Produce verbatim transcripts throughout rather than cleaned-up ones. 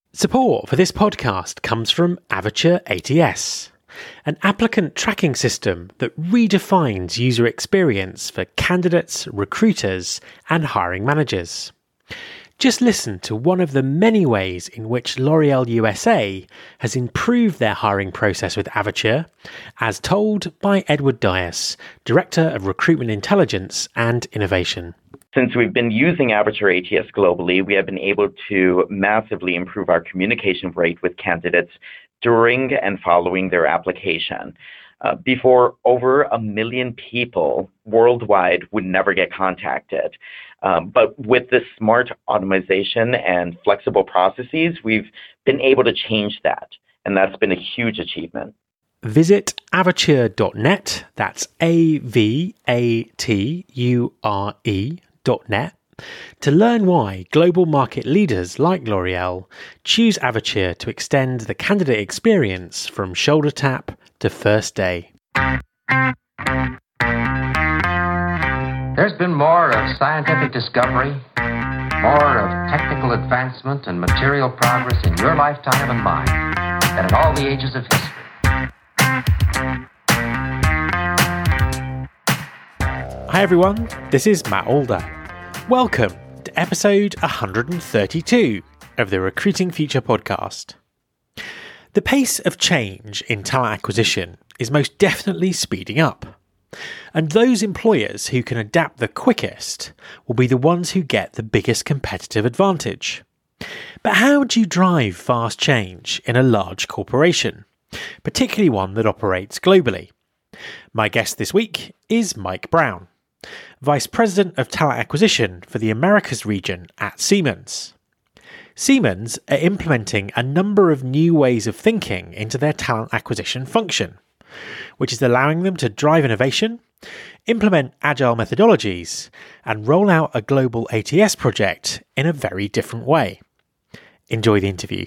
Support for this podcast comes from Avature A T S, an applicant tracking system that redefines user experience for candidates, recruiters, and hiring managers. Just listen to one of the many ways in which L'Oréal U S A has improved their hiring process with Avature, as told by Edward Dias, Director of Recruitment Intelligence and Innovation. Since we've been using Avature A T S globally, we have been able to massively improve our communication rate with candidates during and following their application. Uh, before, over a million people worldwide would never get contacted. Um, but with this smart automation and flexible processes, we've been able to change that. And that's been a huge achievement. Visit avature dot net, that's A V A T U R E dot net, to learn why global market leaders like L'Oréal choose Avature to extend the candidate experience from shoulder tap to first day. There's been more of scientific discovery, more of technical advancement and material progress in your lifetime and mine than in all the ages of history. Hi everyone, this is Matt Alder. Welcome to episode one hundred thirty-two of the Recruiting Future podcast. The pace of change in talent acquisition is most definitely speeding up, and those employers who can adapt the quickest will be the ones who get the biggest competitive advantage. But how do you drive fast change in a large corporation, particularly one that operates globally? My guest this week is Mike Brown, Vice President of Talent Acquisition for the Americas region at Siemens. Siemens are implementing a number of new ways of thinking into their talent acquisition function, which is allowing them to drive innovation, implement agile methodologies, and roll out a global A T S project in a very different way. Enjoy the interview.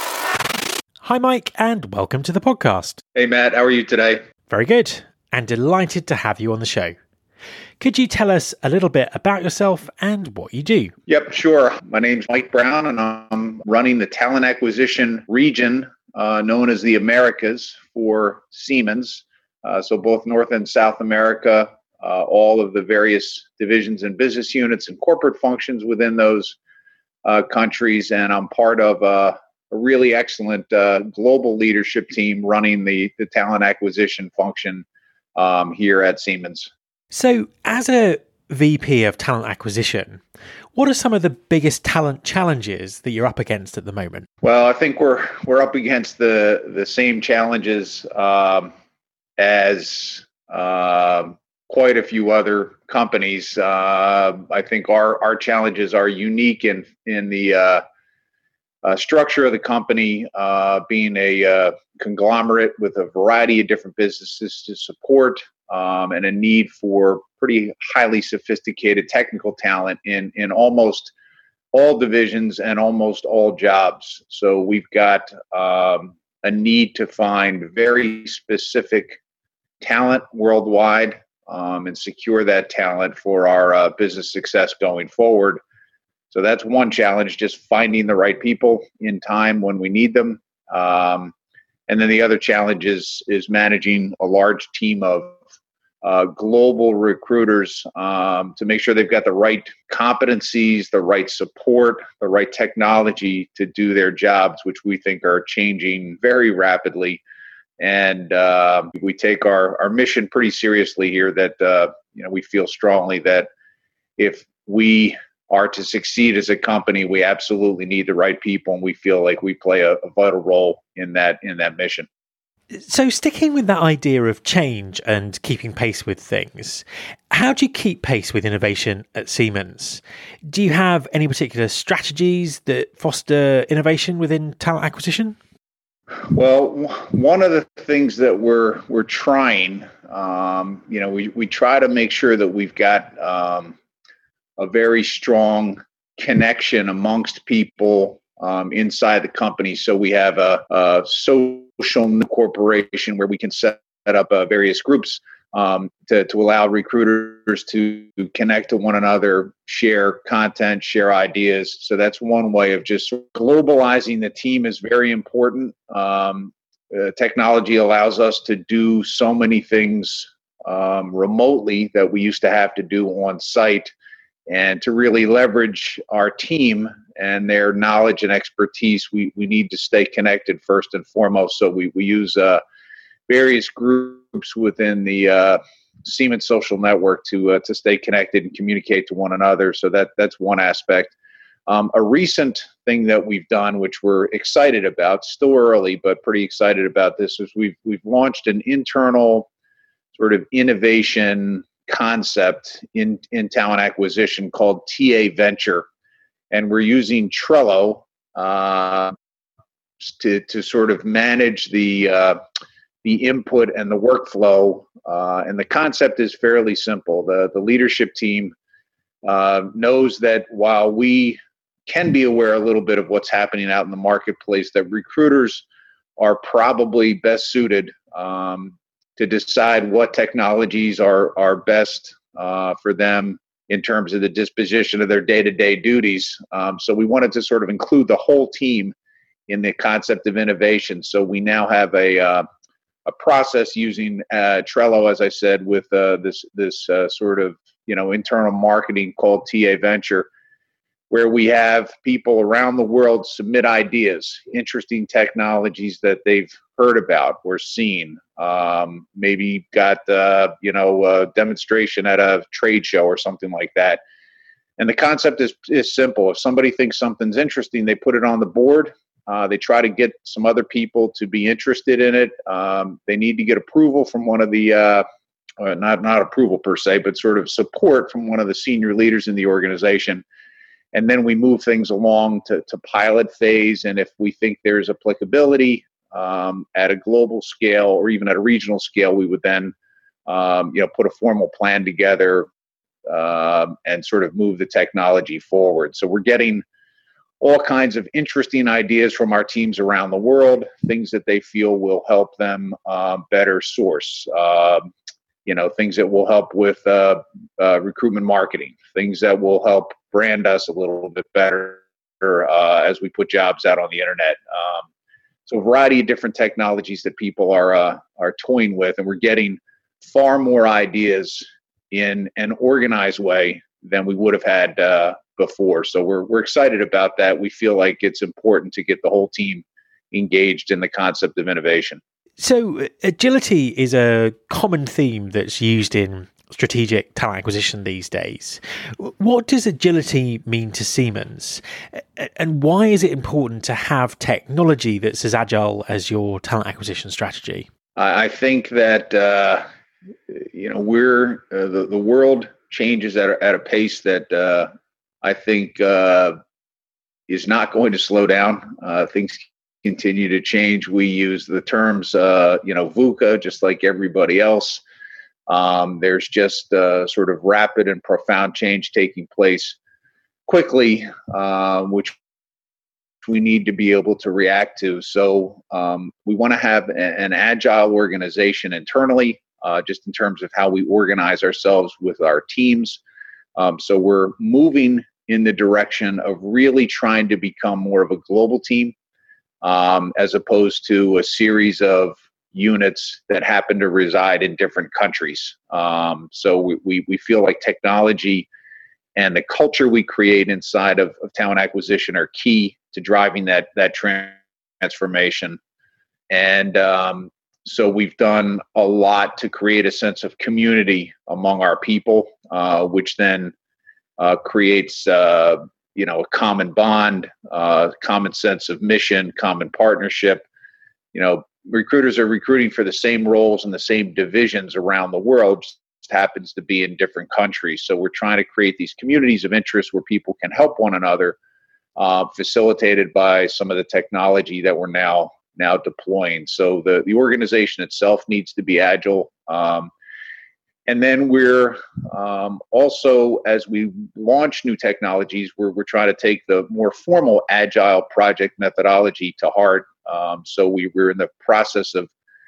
Hi, Mike, and welcome to the podcast. Hey, Matt. How are you today? Very good, and delighted to have you on the show. Could you tell us a little bit about yourself and what you do? Yep, sure. My name's Mike Brown, and I'm running the talent acquisition region uh, known as the Americas for Siemens. Uh, so both North and South America, uh, all of the various divisions and business units and corporate functions within those uh, countries. And I'm part of uh, a really excellent uh, global leadership team running the, the talent acquisition function um, here at Siemens. So, as a V P of talent acquisition, what are some of the biggest talent challenges that you're up against at the moment? Well, I think we're we're up against the the same challenges um, as uh, quite a few other companies. Uh, I think our our challenges are unique in in the uh, uh, structure of the company, uh, being a uh, conglomerate with a variety of different businesses to support. Um, and a need for pretty highly sophisticated technical talent in, in almost all divisions and almost all jobs. So we've got um, a need to find very specific talent worldwide um, and secure that talent for our uh, business success going forward. So that's one challenge, just finding the right people in time when we need them. Um, and then the other challenge is, is managing a large team of Uh, global recruiters um, to make sure they've got the right competencies, the right support, the right technology to do their jobs, which we think are changing very rapidly. And uh, we take our, our mission pretty seriously here that, uh, you know, we feel strongly that if we are to succeed as a company, we absolutely need the right people. And we feel like we play a, a vital role in that, in that mission. So sticking with that idea of change and keeping pace with things, how do you keep pace with innovation at Siemens? Do you have any particular strategies that foster innovation within talent acquisition? Well, one of the things that we're we're trying, um, you know, we, we try to make sure that we've got um, a very strong connection amongst people um, inside the company. So we have a, a social corporation where we can set up uh, various groups um, to, to allow recruiters to connect to one another, share content, share ideas. So that's one way of just globalizing the team is very important. Um, uh, technology allows us to do so many things um, remotely that we used to have to do on site. And to really leverage our team and their knowledge and expertise, we, we need to stay connected first and foremost. So we, we use uh, various groups within the uh, Siemens social network to uh, to stay connected and communicate to one another. So that that's one aspect. Um, a recent thing that we've done, which we're excited about, still early, but pretty excited about this, is we've we've launched an internal sort of innovation concept in, in talent acquisition called T A Venture. And we're using Trello uh, to, to sort of manage the, uh, the input and the workflow. Uh, and the concept is fairly simple. The, the leadership team uh, knows that while we can be aware a little bit of what's happening out in the marketplace, that recruiters are probably best suited um, to decide what technologies are are best uh, for them in terms of the disposition of their day-to-day duties. Um, so we wanted to sort of include the whole team in the concept of innovation. So we now have a uh, a process using uh, Trello, as I said, with uh, this this uh, sort of you know internal marketing called T A Venture, where we have people around the world submit ideas, interesting technologies that they've heard about or seen. Um, maybe got, uh, you know, a demonstration at a trade show or something like that. And the concept is, is simple. If somebody thinks something's interesting, they put it on the board. Uh, they try to get some other people to be interested in it. Um, they need to get approval from one of the, uh, uh, not, not approval per se, but sort of support from one of the senior leaders in the organization. And then we move things along to, to pilot phase. And if we think there's applicability um, at a global scale or even at a regional scale, we would then um, you know, put a formal plan together um, and sort of move the technology forward. So we're getting all kinds of interesting ideas from our teams around the world, things that they feel will help them uh, better source. Um, you know, things that will help with uh, uh, recruitment marketing, things that will help brand us a little bit better uh, as we put jobs out on the internet. Um, so a variety of different technologies that people are uh, are toying with, and we're getting far more ideas in an organized way than we would have had uh, before. So we're we're excited about that. We feel like it's important to get the whole team engaged in the concept of innovation. So agility is a common theme that's used in strategic talent acquisition these days. What does agility mean to Siemens? And why is it important to have technology that's as agile as your talent acquisition strategy? I think that, uh, you know, we're, uh, the, the world changes at a, at a pace that uh, I think uh, is not going to slow down. Uh, things continue to change. We use the terms, uh, you know, VUCA, just like everybody else. Um, there's just uh, sort of rapid and profound change taking place quickly, uh, which we need to be able to react to. So um, we want to have a, an agile organization internally, uh, just in terms of how we organize ourselves with our teams. Um, so we're moving in the direction of really trying to become more of a global team. Um, as opposed to a series of units that happen to reside in different countries. Um, so we, we, we feel like technology and the culture we create inside of, of talent acquisition are key to driving that, that transformation. And um, so we've done a lot to create a sense of community among our people, uh, which then uh, creates uh, you know, a common bond, uh, common sense of mission, common partnership. You know, recruiters are recruiting for the same roles in the same divisions around the world, just happens to be in different countries. So we're trying to create these communities of interest where people can help one another, uh, facilitated by some of the technology that we're now now deploying. So the, the organization itself needs to be agile. Um, And then we're um, also, as we launch new technologies, we're, we're trying to take the more formal agile project methodology to heart. Um, so we, we're in the process of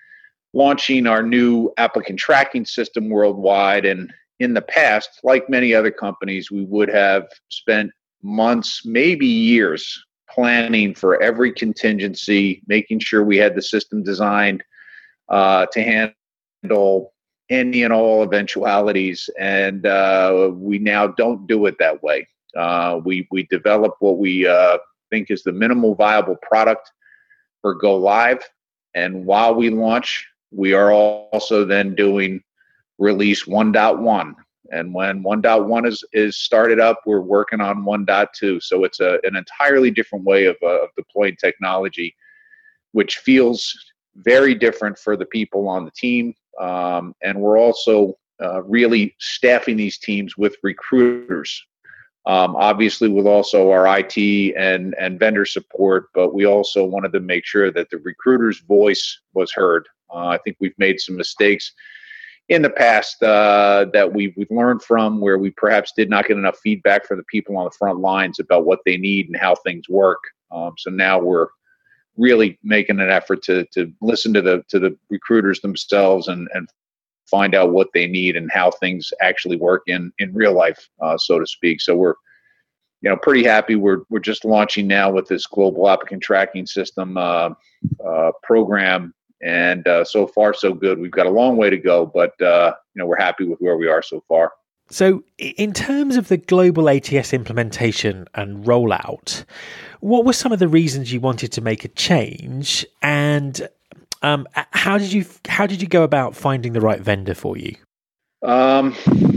launching our new applicant tracking system worldwide. And in the past, like many other companies, we would have spent months, maybe years, planning for every contingency, making sure we had the system designed uh, to handle any and all eventualities. And uh, we now don't do it that way. Uh, we we develop what we uh, think is the minimal viable product for go live. And while we launch, we are also then doing release one point one. And when one point one is, is started up, we're working on one point two. So it's a, an entirely different way of, uh, of deploying technology, which feels very different for the people on the team. Um, and we're also uh, really staffing these teams with recruiters. Um, obviously, with also our I T and, and vendor support, but we also wanted to make sure that the recruiter's voice was heard. Uh, I think we've made some mistakes in the past uh, that we've, we've learned from, where we perhaps did not get enough feedback from the people on the front lines about what they need and how things work. Um, so now we're really making an effort to to listen to the to the recruiters themselves and, and find out what they need and how things actually work in, in real life, uh, so to speak. So we're, you know, pretty happy. We're we're just launching now with this global applicant tracking system uh, uh, program, and uh, so far so good. We've got a long way to go, but uh, you know, we're happy with where we are so far. So in terms of the global A T S implementation and rollout, what were some of the reasons you wanted to make a change, and um, how did you how did you go about finding the right vendor for you? Um,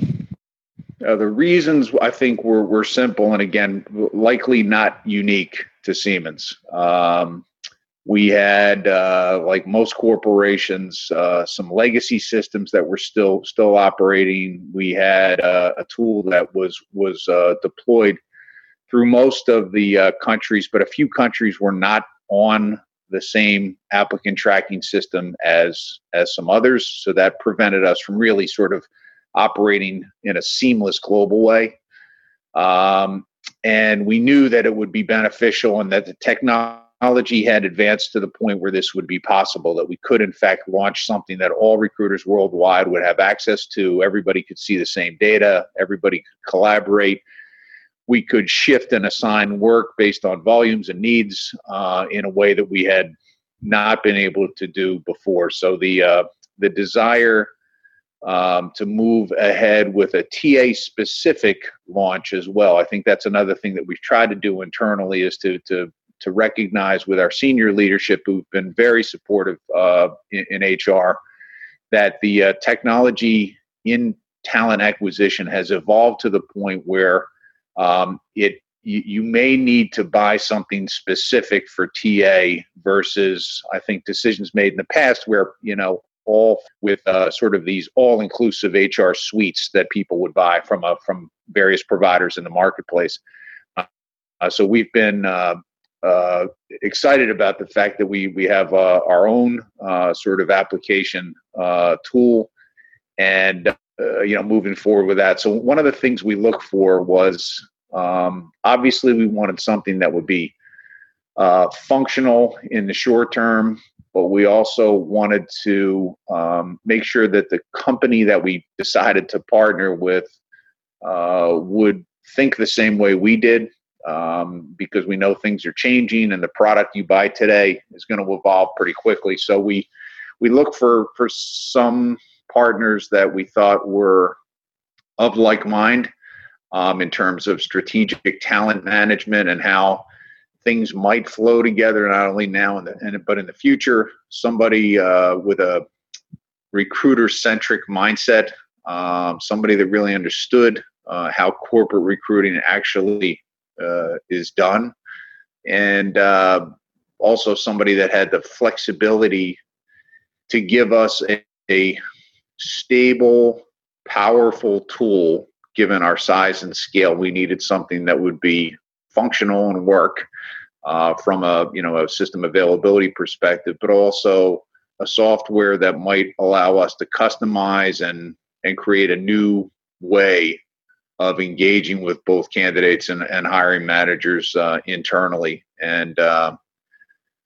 uh, the reasons, I think, were were simple, and again, likely not unique to Siemens. Um, we had, uh, like most corporations, uh, some legacy systems that were still still operating. We had uh, a tool that was was uh, deployed through most of the uh, countries, but a few countries were not on the same applicant tracking system as as some others. So that prevented us from really sort of operating in a seamless global way. Um, and we knew that it would be beneficial and that the technology had advanced to the point where this would be possible, that we could in fact launch something that all recruiters worldwide would have access to. Everybody could see the same data. Everybody could collaborate. We could shift and assign work based on volumes and needs uh, in a way that we had not been able to do before. So the uh, the desire um, to move ahead with a T A-specific launch as well. I think that's another thing that we've tried to do internally, is to to to recognize with our senior leadership, who've been very supportive uh, in, in H R, that the uh, technology in talent acquisition has evolved to the point where Um, it you, you may need to buy something specific for T A versus, I think, decisions made in the past where, you know, all with uh, sort of these all-inclusive H R suites that people would buy from a, from various providers in the marketplace. Uh, so we've been uh, uh, excited about the fact that we we have uh, our own uh, sort of application uh, tool, and Uh, you know, moving forward with that. So one of the things we look for was, um, obviously we wanted something that would be uh, functional in the short term, but we also wanted to um, make sure that the company that we decided to partner with uh, would think the same way we did, um, because we know things are changing and the product you buy today is going to evolve pretty quickly. So we we look for for some partners that we thought were of like mind um, in terms of strategic talent management and how things might flow together, not only now and, the, and but in the future. Somebody uh, with a recruiter-centric mindset, um, somebody that really understood uh, how corporate recruiting actually uh, is done, and uh, also somebody that had the flexibility to give us a, a stable, powerful tool. Given our size and scale, we needed something that would be functional and work uh, from a you know a system availability perspective, but also a software that might allow us to customize and and create a new way of engaging with both candidates and, and hiring managers uh, internally. And uh,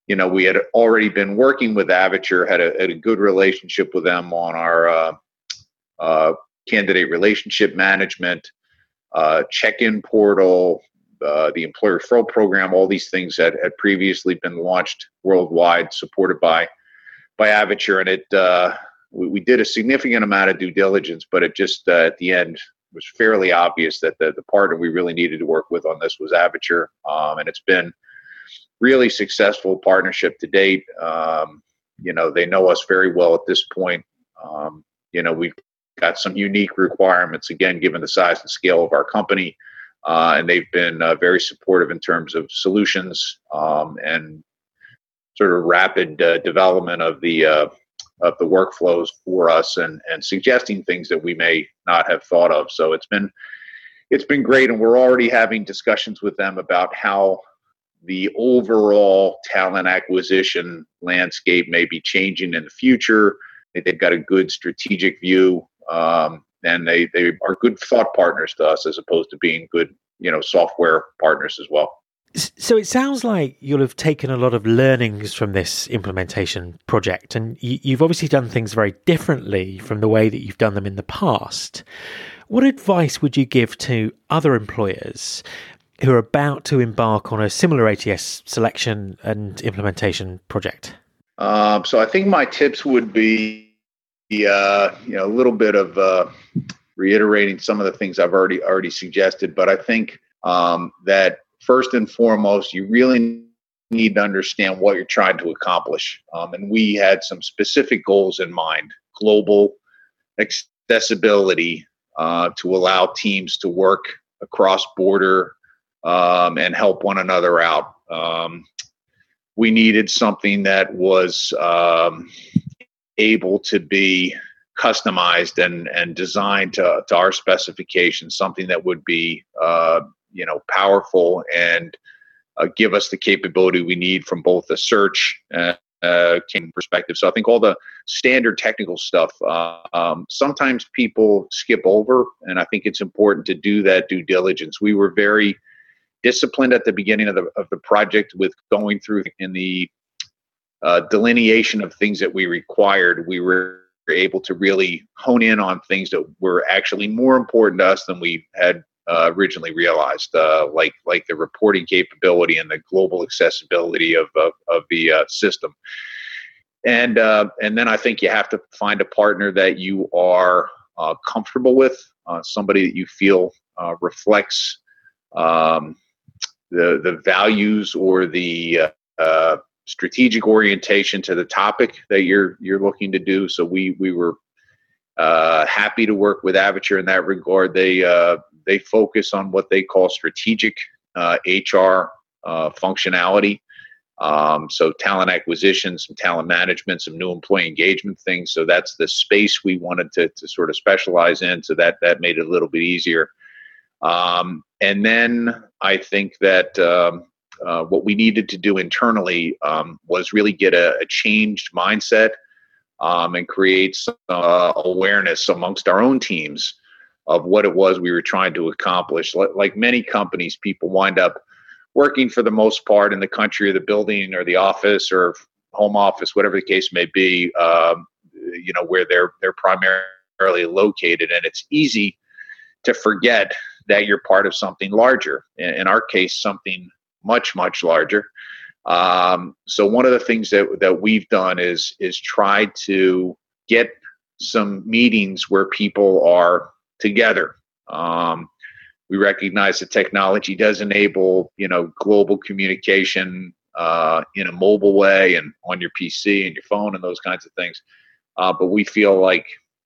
you know, we had already been working with Avature, had a, had a good relationship with them on our uh, uh, candidate relationship management, uh, check-in portal, uh, the employer referral program. All these things that had previously been launched worldwide, supported by by Avature, and it uh, we, we did a significant amount of due diligence, but it just uh, at the end was fairly obvious that the, the partner we really needed to work with on this was Avature, um, and it's been really successful partnership to date. Um, you know, they know us very well at this point. Um, you know, we've got some unique requirements, again, given the size and scale of our company, uh, and they've been uh, very supportive in terms of solutions um, and sort of rapid uh, development of the uh, of the workflows for us, and and suggesting things that we may not have thought of. So it's been it's been great, and we're already having discussions with them about how the overall talent acquisition landscape may be changing in the future. They've got a good strategic view, um, and they, they are good thought partners to us as opposed to being good, you know, software partners as well. So it sounds like you'll have taken a lot of learnings from this implementation project, and you've obviously done things very differently from the way that you've done them in the past. What advice would you give to other employers who are about to embark on a similar A T S selection and implementation project? Um, so I think my tips would be, uh, you know, a little bit of uh, reiterating some of the things I've already already suggested. But I think um, that first and foremost, you really need to understand what you're trying to accomplish. Um, and we had some specific goals in mind: global accessibility uh, to allow teams to work across border um, and help one another out. Um, we needed something that was um, able to be customized and, and designed to, to our specifications, something that would be, uh, you know, powerful and uh, give us the capability we need from both a search and uh, perspective. So I think all the standard technical stuff, uh, um, sometimes people skip over, and I think it's important to do that due diligence. We were very disciplined at the beginning of the of the project with going through in the uh, delineation of things that we required. We were able to really hone in on things that were actually more important to us than we had uh, originally realized, uh, like like the reporting capability and the global accessibility of of, of the uh, system. And uh, and then I think you have to find a partner that you are uh, comfortable with, uh, somebody that you feel uh, reflects um, the the values or the uh, uh, strategic orientation to the topic that you're you're looking to do. So we we were uh, happy to work with Avature in that regard. They uh, they focus on what they call strategic uh, H R uh, functionality. Um, so talent acquisition, some talent management, some new employee engagement things. So that's the space we wanted to to sort of specialize in. So that that made it a little bit easier. Um, and then I think that um, uh, what we needed to do internally um, was really get a, a changed mindset um, and create some uh, awareness amongst our own teams of what it was we were trying to accomplish. Like, like many companies, people wind up working for the most part in the country or the building or the office or home office, whatever the case may be, um, you know, where they're they're primarily located, and it's easy to forget that you're part of something larger. In, in our case, something much, much larger. Um, so one of the things that, that we've done is, is try to get some meetings where people are together. Um, we recognize that technology does enable, you know, global communication uh, in a mobile way and on your P C and your phone and those kinds of things. Uh, but we feel like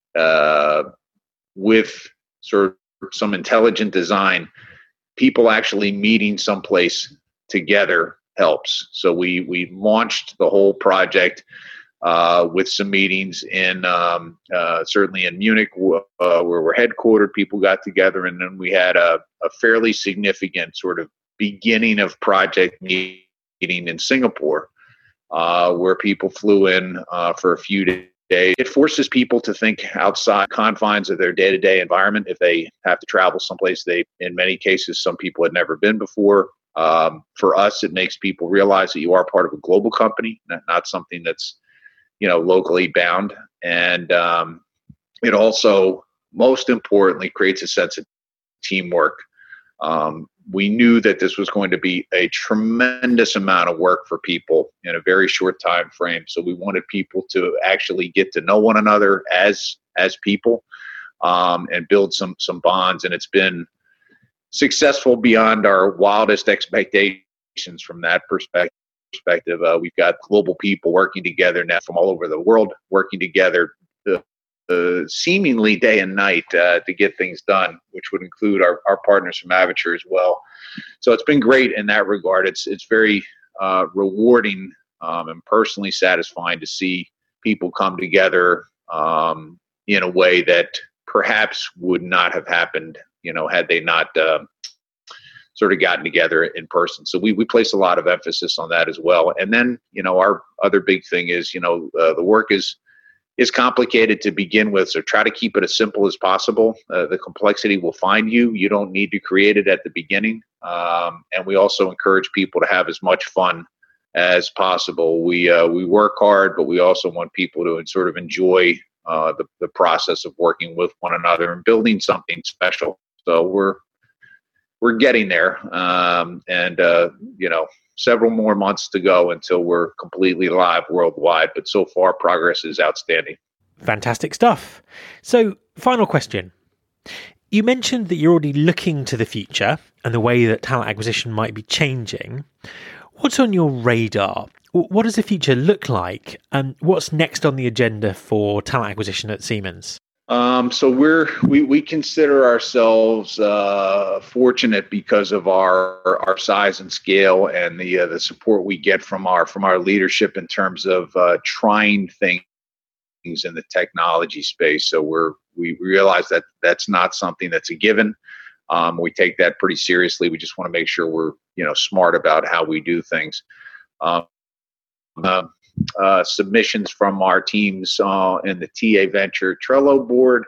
uh, with sort of some intelligent design, people actually meeting someplace together helps. So we we launched the whole project uh, with some meetings in um, uh, certainly in Munich, uh, where we're headquartered. People got together, and then we had a, a fairly significant sort of beginning of project meeting in Singapore, uh, where people flew in uh, for a few days. It forces people to think outside confines of their day-to-day environment if they have to travel someplace they, in many cases, some people had never been before. Um, for us, it makes people realize that you are part of a global company, not, not something that's, you know, locally bound. And um, it also, most importantly, creates a sense of teamwork. Um, we knew that this was going to be a tremendous amount of work for people in a very short time frame. So we wanted people to actually get to know one another as as people um, and build some some bonds. And it's been successful beyond our wildest expectations from that perspective. Perspective, uh, we've got global people working together now from all over the world, working together uh, uh, seemingly day and night uh, to get things done, which would include our, our partners from Avature as well. So it's been great in that regard. It's it's very uh, rewarding um, and personally satisfying to see people come together um, in a way that perhaps would not have happened, you know, had they not uh, sort of gotten together in person. So we, we place a lot of emphasis on that as well. And then, you know, our other big thing is, you know, uh, the work is, is complicated to begin with. So try to keep it as simple as possible. Uh, the complexity will find you. You don't need to create it at the beginning. Um, and we also encourage people to have as much fun as possible. We, uh, we work hard, but we also want people to sort of enjoy uh, the, the process of working with one another and building something special. So we're, We're getting there, um, and uh, you know, several more months to go until we're completely live worldwide. But so far, progress is outstanding. Fantastic stuff. So, final question. You mentioned that you're already looking to the future and the way that talent acquisition might be changing. What's on your radar? What does the future look like? And what's next on the agenda for talent acquisition at Siemens? Um, so we're we we consider ourselves uh, fortunate because of our our size and scale and the uh, the support we get from our from our leadership in terms of uh, trying things in the technology space. So we're we realize that that's not something that's a given. Um, we take that pretty seriously. We just want to make sure we're you know smart about how we do things. Um, uh, Uh, submissions from our teams uh, in the T A Venture Trello board,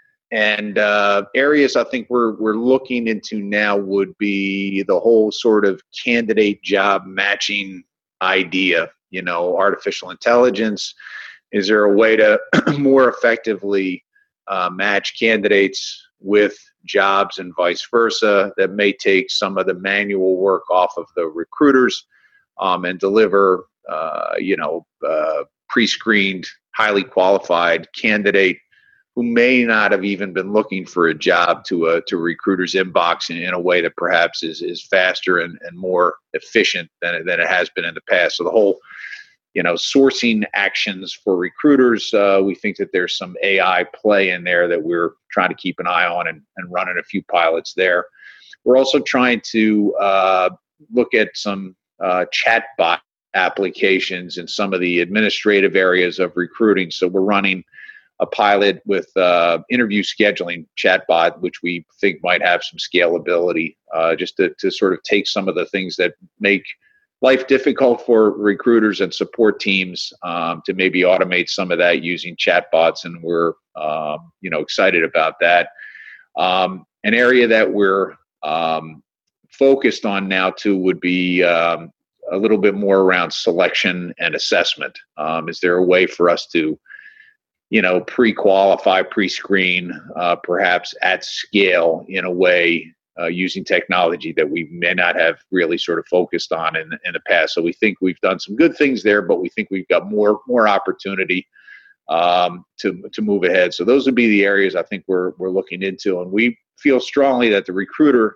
and uh, areas I think we're we're looking into now would be the whole sort of candidate job matching idea. You know, artificial intelligence. Is there a way to more effectively uh, match candidates with jobs and vice versa that may take some of the manual work off of the recruiters um, and deliver Uh, you know, uh, pre-screened, highly qualified candidate who may not have even been looking for a job to a to a recruiter's inbox in, in a way that perhaps is is faster and, and more efficient than than it has been in the past. So the whole, you know, sourcing actions for recruiters, uh, we think that there's some A I play in there that we're trying to keep an eye on and, and running a few pilots there. We're also trying to uh, look at some uh, chatbot applications in some of the administrative areas of recruiting. So we're running a pilot with uh, interview scheduling chatbot, which we think might have some scalability, uh, just to, to sort of take some of the things that make life difficult for recruiters and support teams um, to maybe automate some of that using chatbots. And we're, um, you know, excited about that. Um, an area that we're um, focused on now too would be um, a little bit more around selection and assessment. Um, is there a way for us to, you know, pre-qualify, pre-screen, uh, perhaps at scale in a way uh, using technology that we may not have really sort of focused on in, in the past. So we think we've done some good things there, but we think we've got more more opportunity um, to to move ahead. So those would be the areas I think we're we're looking into, and we feel strongly that the recruiter,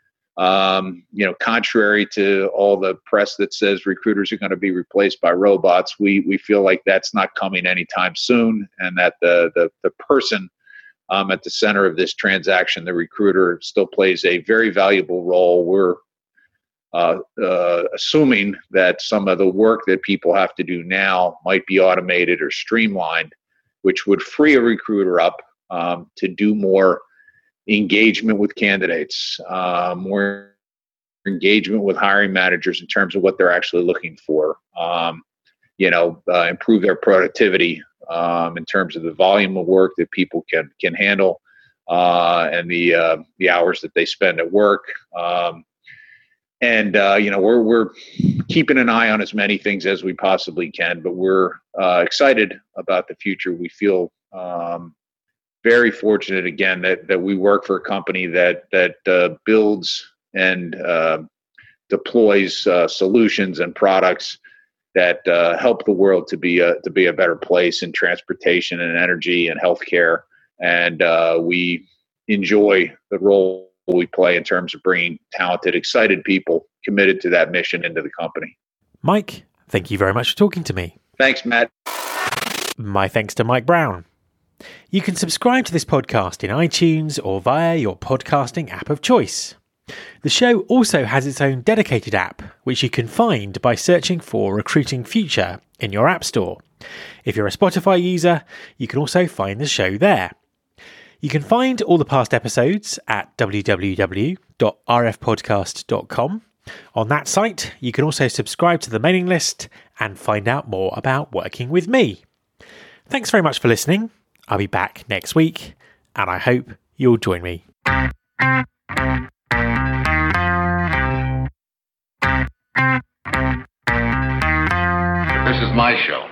Um, you know, contrary to all the press that says recruiters are going to be replaced by robots, we we feel like that's not coming anytime soon, and that the the the person um, at the center of this transaction, the recruiter, still plays a very valuable role. We're uh, uh, assuming that some of the work that people have to do now might be automated or streamlined, which would free a recruiter up um, to do more engagement with candidates, uh, more engagement with hiring managers in terms of what they're actually looking for, um, you know, uh, improve their productivity um, in terms of the volume of work that people can can handle uh, and the uh, the hours that they spend at work. Um, and uh, you know, we're we're keeping an eye on as many things as we possibly can, but we're uh, excited about the future. We feel um, very fortunate again that that we work for a company that that uh, builds and uh, deploys uh, solutions and products that uh, help the world to be a to be a better place in transportation and energy and healthcare. And uh, we enjoy the role we play in terms of bringing talented, excited people committed to that mission into the company. Mike, thank you very much for talking to me. Thanks, Matt. My thanks to Mike Brown. You can subscribe to this podcast in iTunes or via your podcasting app of choice. The show also has its own dedicated app, which you can find by searching for Recruiting Future in your app store. If you're a Spotify user, you can also find the show there. You can find all the past episodes at w w w dot r f podcast dot com. On that site, you can also subscribe to the mailing list and find out more about working with me. Thanks very much for listening. I'll be back next week, and I hope you'll join me. This is my show.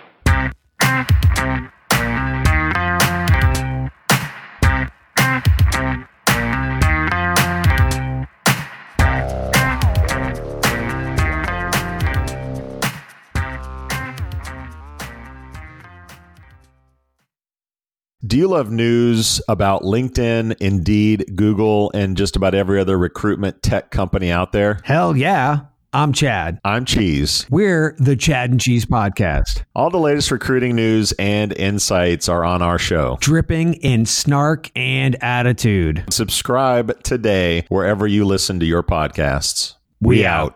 Do you love news about LinkedIn, Indeed, Google, and just about every other recruitment tech company out there? Hell yeah. I'm Chad. I'm Cheese. We're the Chad and Cheese Podcast. All the latest recruiting news and insights are on our show. Dripping in snark and attitude. Subscribe today wherever you listen to your podcasts. We out.